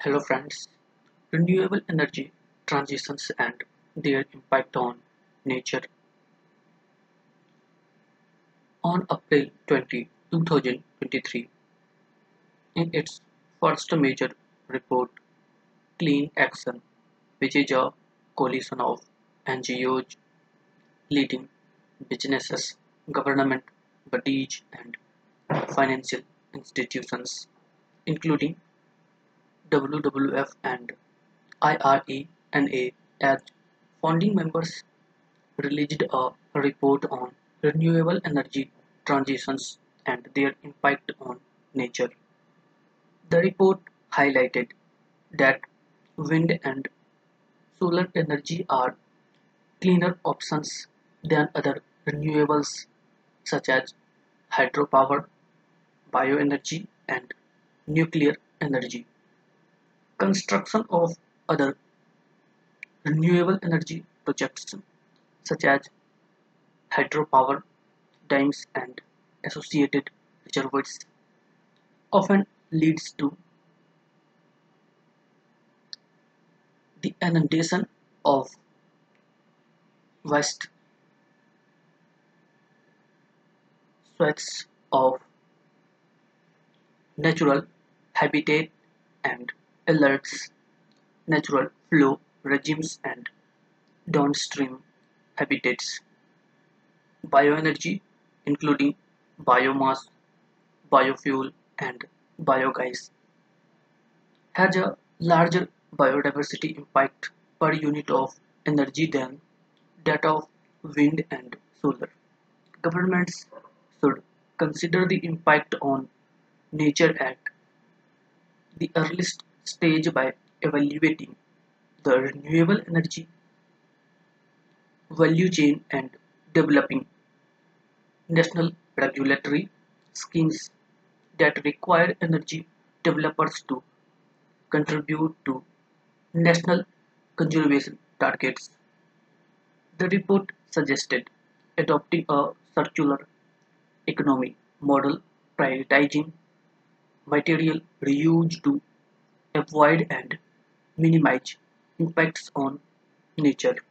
Hello friends, renewable energy transitions and their impact on nature. On April 20, 2023, in its first major report, Clean Action, which is a coalition of NGOs, leading businesses, government bodies, and financial institutions, including WWF and IRENA as founding members, released a report on renewable energy transitions and their impact on nature. The report highlighted that wind and solar energy are cleaner options than other renewables such as hydropower, bioenergy, and nuclear energy. Construction of other renewable energy projects such as hydropower dams and associated reservoirs often leads to the inundation of vast swaths of natural habitat and alerts natural flow regimes and downstream habitats. Bioenergy, including biomass, biofuel, and biogas, has a larger biodiversity impact per unit of energy than that of wind and solar. Governments should consider the impact on nature at the earliest stage by evaluating the renewable energy value chain and developing national regulatory schemes that require energy developers to contribute to national conservation targets. The report suggested adopting a circular economy model prioritizing material reuse to avoid and minimize impacts on nature.